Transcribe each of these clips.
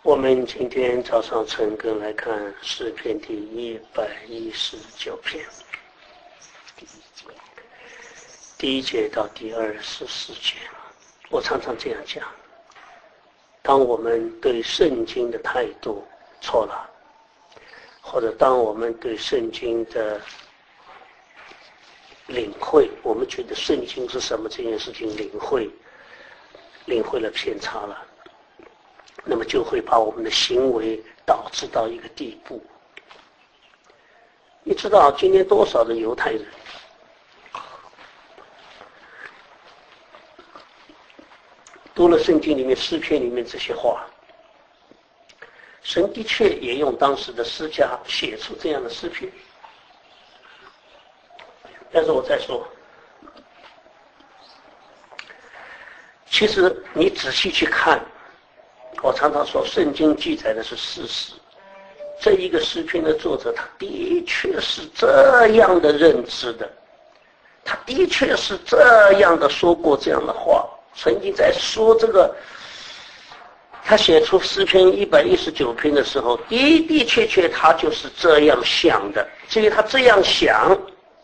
我们今天早上晨更来看诗篇第119篇，第1节到第24节。我常常这样讲，当我们对圣经的态度错了，或者当我们对圣经的领会，我们觉得圣经是什么这件事情领会了偏差了，那么就会把我们的行为导致到一个地步。你知道今天多少的犹太人读了圣经里面诗篇里面这些话，神的确也用当时的诗家写出这样的诗篇。但是我再说，其实你仔细去看，我常常说圣经记载的是事实，这一个诗篇的作者他的确是这样的认知的，他的确是这样的说过这样的话，曾经在说这个他写出诗篇119篇的时候，的确他就是这样想的。至于他这样想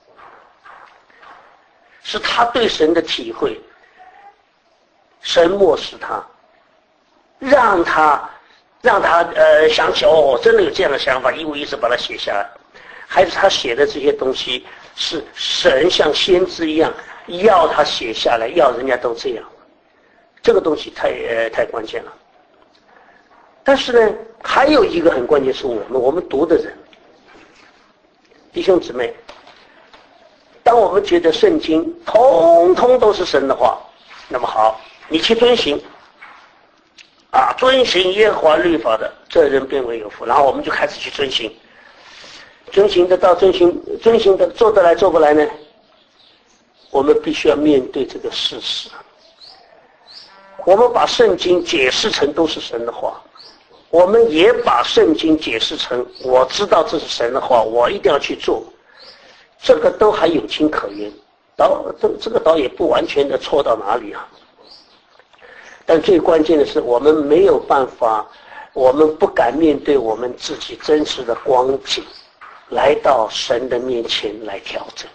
是他对神的体会，神漠视他，让他想起真的有这样的想法，一五一十把它写下来。还是他写的这些东西是神像先知一样要他写下来，要人家都这样，这个东西太关键了。但是呢，还有一个很关键是我们读的人，弟兄姊妹，当我们觉得圣经通通都是神的话，那么好，你去遵行遵行耶和华律法的，这人便为有福。然后我们就开始去遵行，遵行得到，遵行的做得来做不来呢？我们必须要面对这个事实。我们把圣经解释成都是神的话，我们也把圣经解释成我知道这是神的话，我一定要去做，这个都还有情可原，这个倒也不完全的错到哪里啊。但最关键的是，我们没有办法，我们不敢面对我们自己真实的光景，来到神的面前来调整。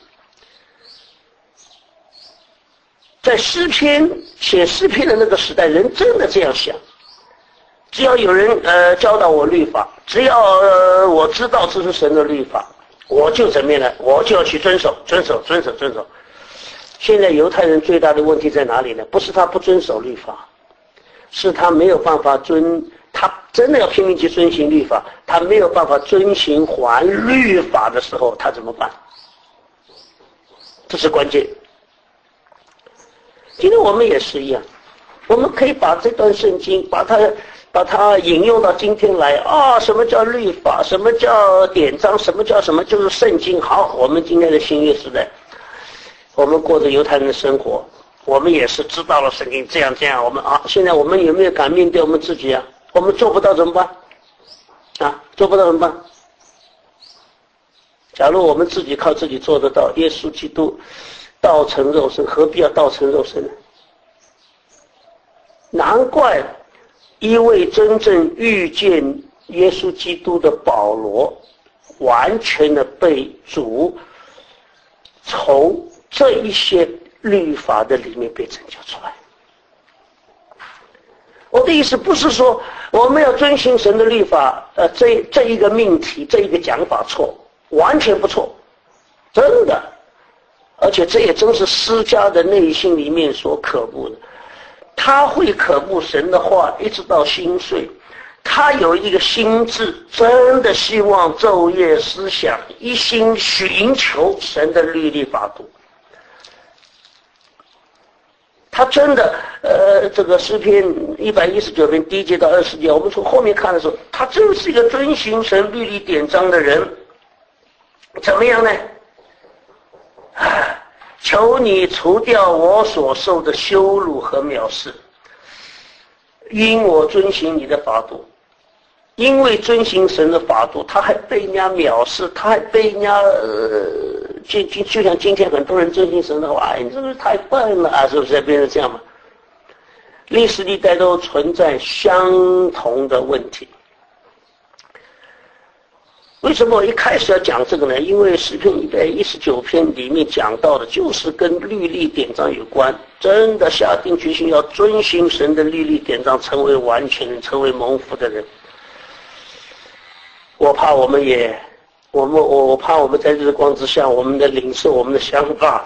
在诗篇写诗篇的那个时代，人真的这样想，只要有人教导我律法，只要我知道这是神的律法，我就怎么样呢？我就要去遵守。现在犹太人最大的问题在哪里呢？不是他不遵守律法，是他没有办法他真的要拼命去遵行律法，他没有办法遵行还律法的时候，他怎么办？这是关键。今天我们也是一样，我们可以把这段圣经把它引用到今天来什么叫律法，什么叫典章，什么叫什么，就是圣经。好，我们今天的新约时代，我们过着犹太人的生活，我们也是知道了圣经这样，我们现在我们有没有敢面对我们自己啊？我们做不到怎么办？做不到怎么办？假如我们自己靠自己做得到，耶稣基督道成肉身，何必要道成肉身呢？难怪一位真正遇见耶稣基督的保罗，完全的被主从这一些律法的里面被拯救出来。我的意思不是说我们要遵行神的律法，这一个命题，这一个讲法错，完全不错，真的。而且这也正是诗家的内心里面所渴慕的，他会渴慕神的话一直到心碎，他有一个心智，真的希望昼夜思想，一心寻求神的律例法度。他真的这个诗篇119篇第1节到20节，我们从后面看的时候，他真是一个遵行神律例典章的人。怎么样呢？求你除掉我所受的羞辱和藐视，因我遵行你的法度。因为遵行神的法度，他还被人家藐视，他还被人家就像今天很多人遵行神的话，你是不是太笨了啊？是不是变成这样嘛？ 历史历代都存在相同的问题。为什么我一开始要讲这个呢？因为诗篇119篇里面讲到的就是跟律例典章有关，真的下定决心要遵行神的律例典章，成为完全人，成为蒙福的人。我怕我怕我们在日光之下，我们的领受，我们的想法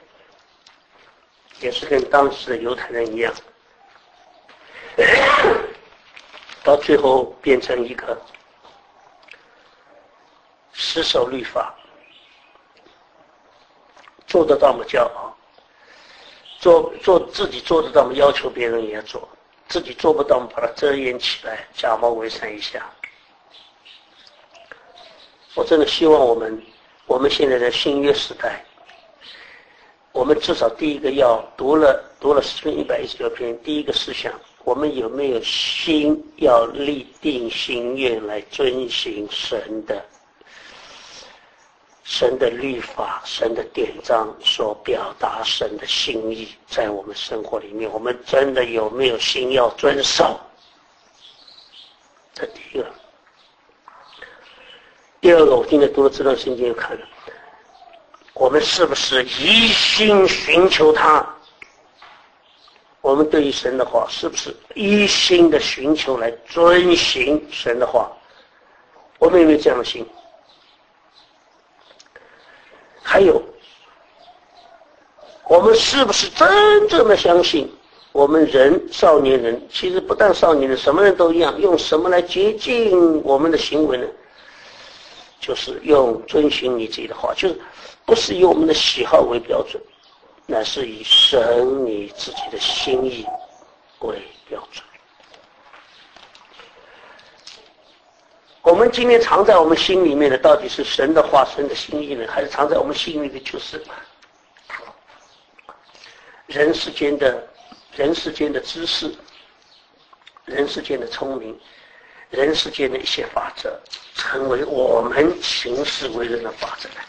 也是跟当时的犹太人一样，到最后变成一个死守律法，做得到吗？骄傲，自己做得到吗？要求别人也要做，自己做不到吗？把它遮掩起来，假冒伪善一下。我真的希望我们现在的新约时代，我们至少第一个要读了诗篇119篇，第一个思想，我们有没有心要立定心愿来遵行神的律法，神的典章所表达神的心意，在我们生活里面，我们真的有没有心要遵守？这第一个。第二个，我今天读了这段圣经，看了，我们是不是一心寻求他？我们对于神的话，是不是一心的寻求来遵行神的话？我们有没有这样的心？还有，我们是不是真正的相信，我们少年人，其实不但少年人，什么人都一样，用什么来洁净我们的行为呢？就是用遵循你自己的话，就是不是以我们的喜好为标准，乃是以神你自己的心意为标准。我们今天藏在我们心里面的，到底是神的话、神的心意呢，还是藏在我们心里的就是人世间的知识，人世间的聪明，人世间的一些法则，成为我们行事为人的法则。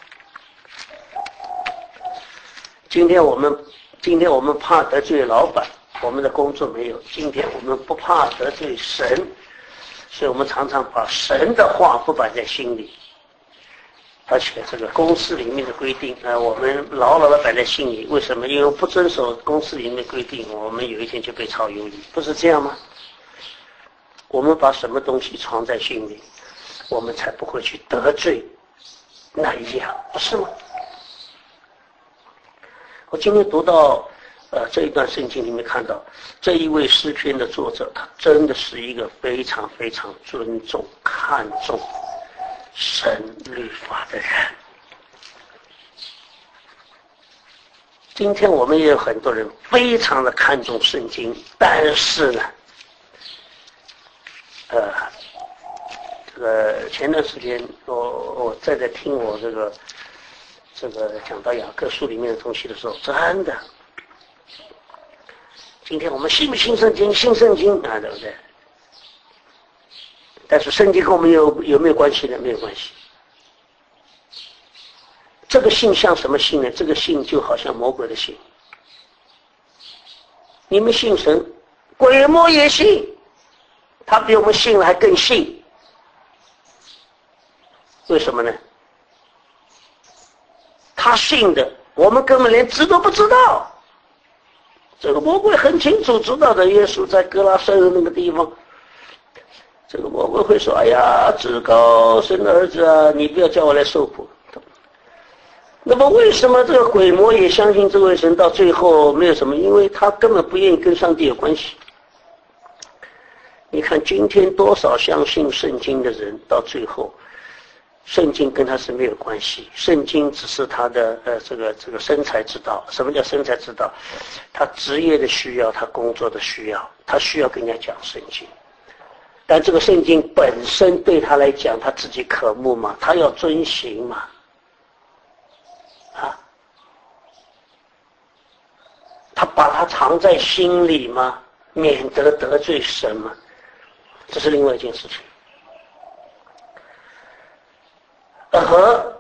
今天我们怕得罪老板，我们的工作没有；今天我们不怕得罪神，所以我们常常把神的话不摆在心里，而且这个公司里面的规定我们牢牢的摆在心里。为什么？因为不遵守公司里面的规定，我们有一天就被炒鱿鱼，不是这样吗？我们把什么东西藏在心里，我们才不会去得罪那一样，不是吗？我今天读到这一段圣经里面看到，这一位诗篇的作者，他真的是一个非常非常尊重、看重神律法的人。今天我们也有很多人非常的看重圣经，但是呢，这个前段时间我在听我这个讲到雅各书里面的东西的时候，真的，今天我们信不信圣经？信圣经啊，对不对？但是圣经跟我们有没有关系呢？没有关系。这个信像什么信呢？这个信就好像魔鬼的信。你们信神，鬼魔也信，他比我们信了还更信。为什么呢？他信的，我们根本连知都不知道。这个魔鬼很清楚知道的，耶稣在哥拉森的那个地方，这个魔鬼会说：“哎呀，至高神的儿子啊，你不要叫我来受苦。”那么为什么这个鬼魔也相信这位神，到最后没有什么？因为他根本不愿意跟上帝有关系。你看今天多少相信圣经的人，到最后圣经跟他是没有关系，圣经只是他的这个生财之道。什么叫生财之道？他职业的需要，他工作的需要，他需要跟人家讲圣经。但这个圣经本身对他来讲，他自己渴慕嘛，他要遵行嘛，他把它藏在心里嘛，免得得罪神嘛，这是另外一件事情。和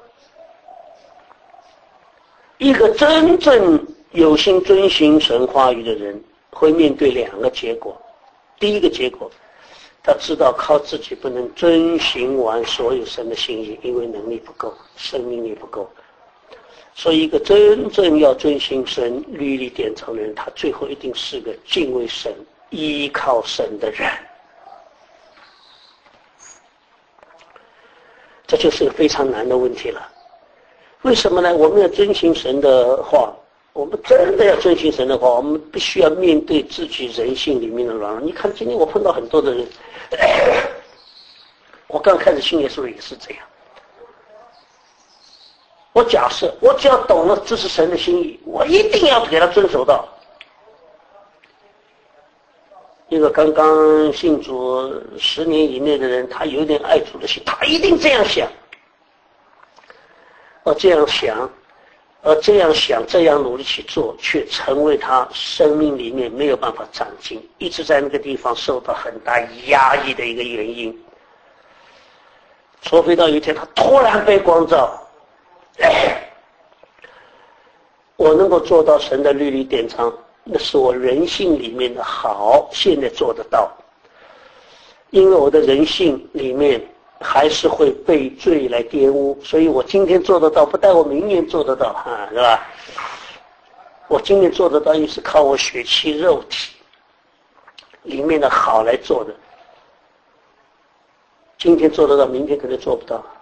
一个真正有心遵行神话语的人， 会面对两个结果。第一个结果，他知道靠自己不能遵行完所有神的心意，因为能力不够，生命力不够。所以一个真正要遵行神律例典章的人，他最后一定是个敬畏神、依靠神的人。这就是个非常难的问题了。为什么呢？我们要遵行神的话，我们真的要遵行神的话，我们必须要面对自己人性里面的软弱。你看今天我碰到很多的人，我刚开始信耶稣也是这样。我假设我只要懂了这是神的心意，我一定要给他遵守到。一个刚刚信主10年以内的人，他有点爱主的心，他一定这样想，这样想，这样努力去做，却成为他生命里面没有办法长进，一直在那个地方受到很大压抑的一个原因。除非到有一天他突然被光照，我能够做到神的律例典章，那是我人性里面的好，现在做得到。因为我的人性里面还是会被罪来玷污，所以我今天做得到，不但我明年做得到是吧？我今年做得到，也是靠我血气肉体里面的好来做的。今天做得到，明天可能做不到。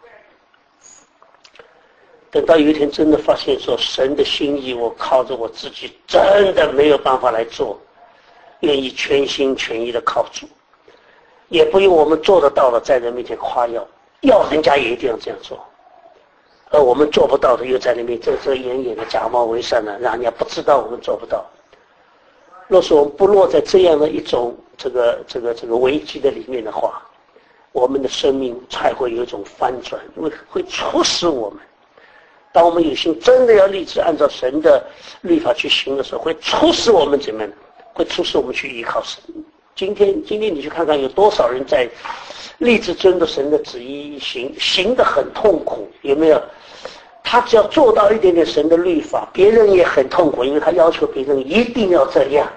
等到有一天真的发现说神的心意，我靠着我自己真的没有办法来做，愿意全心全意的靠主，也不用我们做得到的在人面前夸耀，要人家也一定要这样做，而我们做不到的又在那边遮遮掩掩的假冒为善呢，让人家不知道我们做不到。若是我们不落在这样的一种这个危机的里面的话，我们的生命才会有一种翻转，因为会促使我们。当我们有心真的要立志按照神的律法去行的时候，会促使我们怎么样？会促使我们去依靠神。今天你去看看有多少人在立志遵着神的旨意行得很痛苦，有没有？他只要做到一点点神的律法，别人也很痛苦，因为他要求别人一定要这样。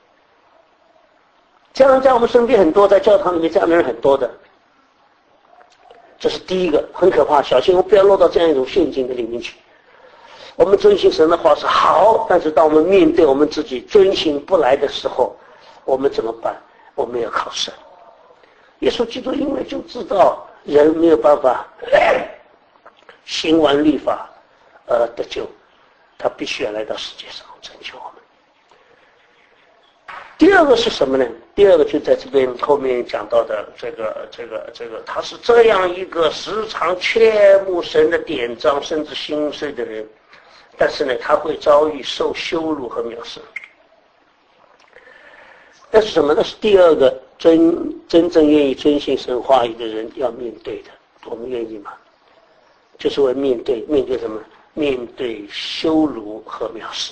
这样在我们身边很多，在教堂里面这样的人很多的。这是第一个，很可怕，小心我们不要落到这样一种陷阱的里面去。我们遵行神的话是好，但是当我们面对我们自己遵行不来的时候，我们怎么办？我们要靠神。耶稣基督因为就知道人没有办法行完律法得救，他必须要来到世界上拯救我们。第二个是什么呢？第二个就在这边后面讲到的这个，他是这样一个时常切慕神的典章，甚至心碎的人，但是呢，他会遭遇受羞辱和藐视。那是什么？那是第二个真正愿意遵行神话语的人要面对的。我们愿意吗？就是会面对什么？面对羞辱和藐视。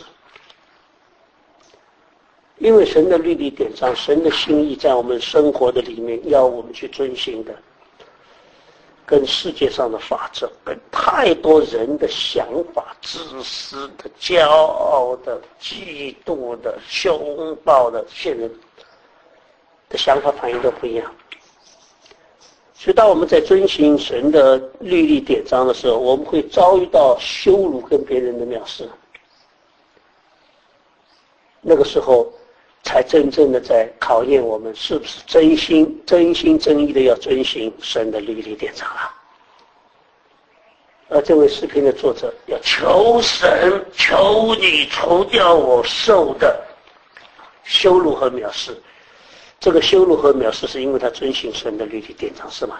因为神的律例典章，神的心意在我们生活的里面要我们去遵行的，跟世界上的法则，跟太多人的想法、自私的、骄傲的、嫉妒的、凶暴的这些人的想法反应都不一样。所以当我们在遵行神的律例典章的时候，我们会遭遇到羞辱跟别人的藐视，那个时候才真正的在考验我们是不是真心真意的要遵行神的律例典章了。而这位诗篇的作者要求神，求你除掉我受的羞辱和藐视。这个羞辱和藐视是因为他遵行神的律例典章，是吗？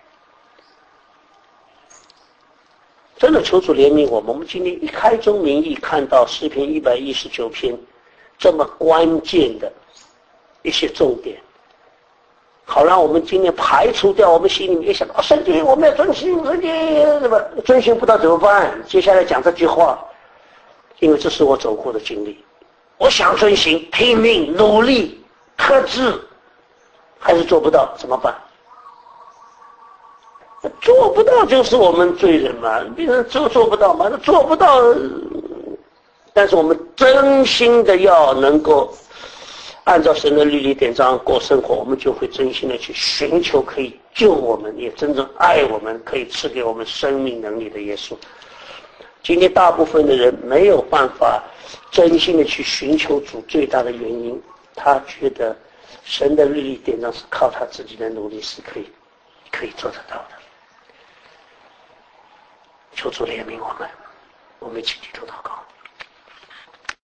真的求主怜悯我们。我们今天一开宗明义看到诗篇119篇这么关键的一些重点，好让我们今天排除掉我们心里面想到圣经我们要遵行，圣经什么遵行不到怎么办？接下来讲这句话，因为这是我走过的经历。我想遵行，拼命努力克制，还是做不到，怎么办？做不到就是我们罪人嘛，别人做不到嘛，那做不到。但是我们真心的要能够按照神的律例典章过生活，我们就会真心的去寻求可以救我们，也真正爱我们，可以赐给我们生命能力的耶稣。今天大部分的人没有办法真心的去寻求主，最大的原因，他觉得神的律例典章是靠他自己的努力是可以做得到的。求主怜悯我们，我们一起低头祷告。